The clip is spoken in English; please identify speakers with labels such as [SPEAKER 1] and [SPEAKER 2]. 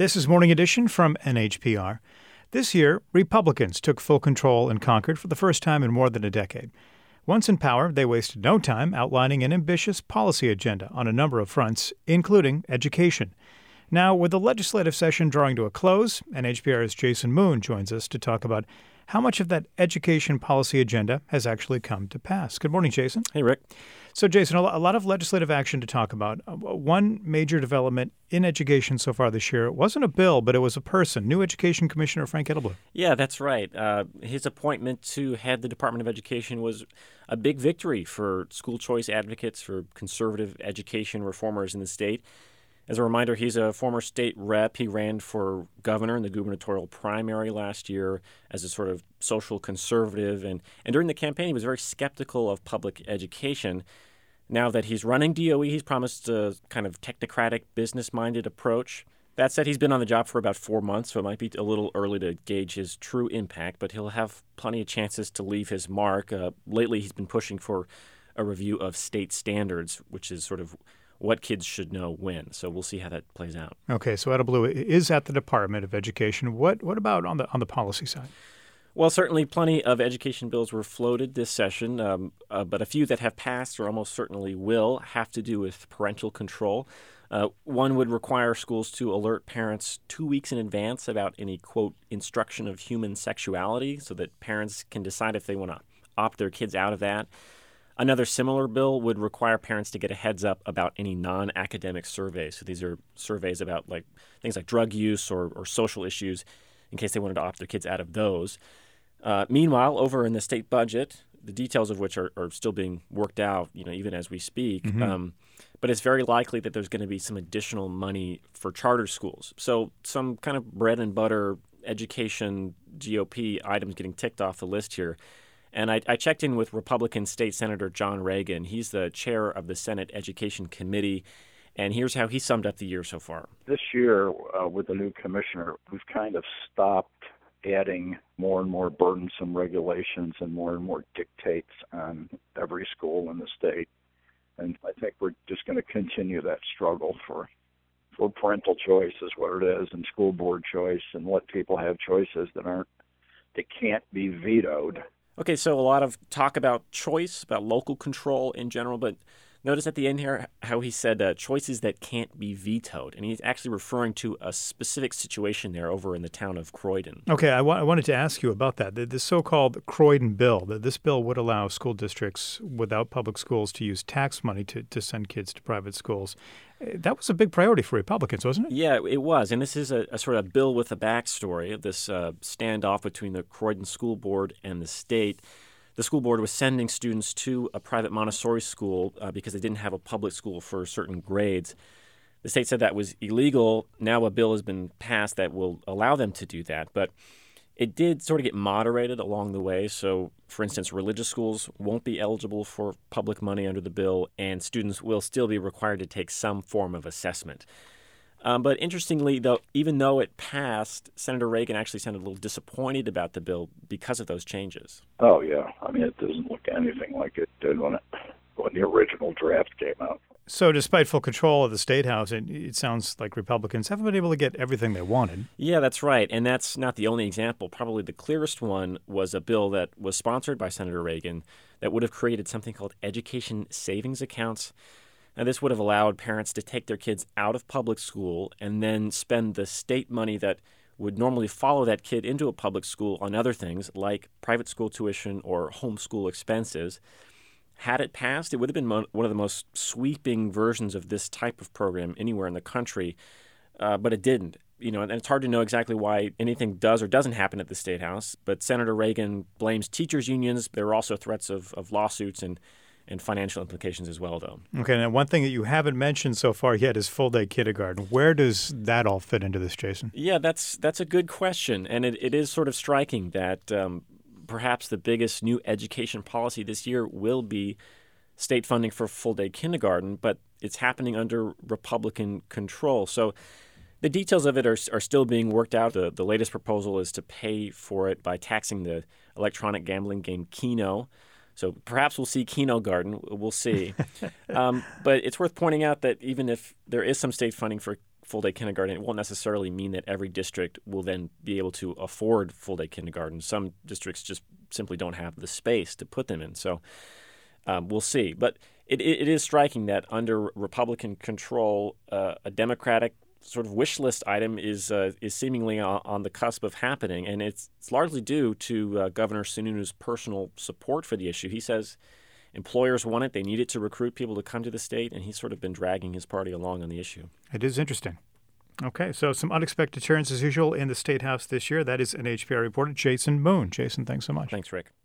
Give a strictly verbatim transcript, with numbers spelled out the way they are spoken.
[SPEAKER 1] This is Morning Edition from N H P R. This year, Republicans took full control in Concord for the first time in more than a decade. Once in power, they wasted no time outlining an ambitious policy agenda on a number of fronts, including education. Now, with the legislative session drawing to a close, N H P R's Jason Moon joins us to talk about how much of that education policy agenda has actually come to pass. Good morning, Jason.
[SPEAKER 2] Hey, Rick.
[SPEAKER 1] So, Jason, a lot of legislative action to talk about. One major development in education so far this year wasn't a bill, but it was a person, new Education Commissioner Frank Edelblut.
[SPEAKER 2] Yeah, that's right. Uh, his appointment to head the Department of Education was a big victory for school choice advocates, for conservative education reformers in the state. As a reminder, he's a former state rep. He ran for governor in the gubernatorial primary last year as a sort of social conservative. And, and during the campaign, he was very skeptical of public education. Now that he's running D O E, he's promised a kind of technocratic, business-minded approach. That said, he's been on the job for about four months, so it might be a little early to gauge his true impact, but he'll have plenty of chances to leave his mark. Uh, lately, he's been pushing for a review of state standards, which is sort of what kids should know when. So we'll see how that plays out.
[SPEAKER 1] Okay, so Edelblut is at the Department of Education. What what about on the on the policy side?
[SPEAKER 2] Well, certainly plenty of education bills were floated this session, um, uh, but a few that have passed or almost certainly will have to do with parental control. Uh, one would require schools to alert parents two weeks in advance about any, quote, instruction of human sexuality so that parents can decide if they want to opt their kids out of that. Another similar bill would require parents to get a heads up about any non-academic surveys. So these are surveys about like things like drug use or, or social issues in case they wanted to opt their kids out of those. Uh, meanwhile, over in the state budget, the details of which are, are still being worked out, you know, even as we speak. Mm-hmm. Um, but it's very likely that there's going to be some additional money for charter schools. So some kind of bread and butter education G O P items getting ticked off the list here. And I, I checked in with Republican State Senator John Reagan. He's the chair of the Senate Education Committee, and here's how he summed up the year so far.
[SPEAKER 3] This year, uh, with the new commissioner, we've kind of stopped adding more and more burdensome regulations and more and more dictates on every school in the state. And I think we're just going to continue that struggle for for parental choice is what it is, and school board choice, and let people have choices that aren't that can't be vetoed.
[SPEAKER 2] Okay, so a lot of talk about choice, about local control in general, but notice at the end here how he said uh, choices that can't be vetoed. And he's actually referring to a specific situation there over in the town of Croydon.
[SPEAKER 1] Okay, I, wa- I wanted to ask you about that. The, the so-called Croydon bill, the, this bill would allow school districts without public schools to use tax money to, to send kids to private schools. That was a big priority for Republicans, wasn't it?
[SPEAKER 2] Yeah, it was. And this is a, a sort of bill with a backstory of this uh, standoff between the Croydon School Board and the state. The school board was sending students to a private Montessori school uh, because they didn't have a public school for certain grades. The state said that was illegal. Now a bill has been passed that will allow them to do that. But it did sort of get moderated along the way. So, for instance, religious schools won't be eligible for public money under the bill, and students will still be required to take some form of assessment. Um, but interestingly, though, even though it passed, Senator Reagan actually sounded a little disappointed about the bill because of those changes.
[SPEAKER 3] Oh, yeah. I mean, it doesn't look anything like it did when, it, when the original draft came out.
[SPEAKER 1] So despite full control of the State House, it, it sounds like Republicans haven't been able to get everything they wanted.
[SPEAKER 2] Yeah, that's right. And that's not the only example. Probably the clearest one was a bill that was sponsored by Senator Reagan that would have created something called education savings accounts. Now, this would have allowed parents to take their kids out of public school and then spend the state money that would normally follow that kid into a public school on other things like private school tuition or homeschool expenses. Had it passed, it would have been mo- one of the most sweeping versions of this type of program anywhere in the country, uh, but it didn't. You know, and it's hard to know exactly why anything does or doesn't happen at the State House, but Senator Reagan blames teachers' unions. There are also threats of, of lawsuits and and financial implications as well, though.
[SPEAKER 1] Okay, now one thing that you haven't mentioned so far yet is full-day kindergarten. Where does that all fit into this, Jason?
[SPEAKER 2] Yeah, that's that's a good question, and it, it is sort of striking that um, perhaps the biggest new education policy this year will be state funding for full-day kindergarten, but it's happening under Republican control. So the details of it are, are still being worked out. The, the latest proposal is to pay for it by taxing the electronic gambling game Keno. So perhaps we'll see Keno Garden. We'll see. um, but it's worth pointing out that even if there is some state funding for full-day kindergarten, it won't necessarily mean that every district will then be able to afford full-day kindergarten. Some districts just simply don't have the space to put them in. So um, we'll see. But it, it is striking that under Republican control, uh, a Democratic sort of wish list item is uh, is seemingly on, on the cusp of happening, and it's, it's largely due to uh, Governor Sununu's personal support for the issue. He says employers want it; they need it to recruit people to come to the state, and he's sort of been dragging his party along on the issue.
[SPEAKER 1] It is interesting. Okay, so some unexpected turns as usual in the State House this year. That is N H P R reporter Jason Moon. Jason, thanks so much.
[SPEAKER 2] Thanks, Rick.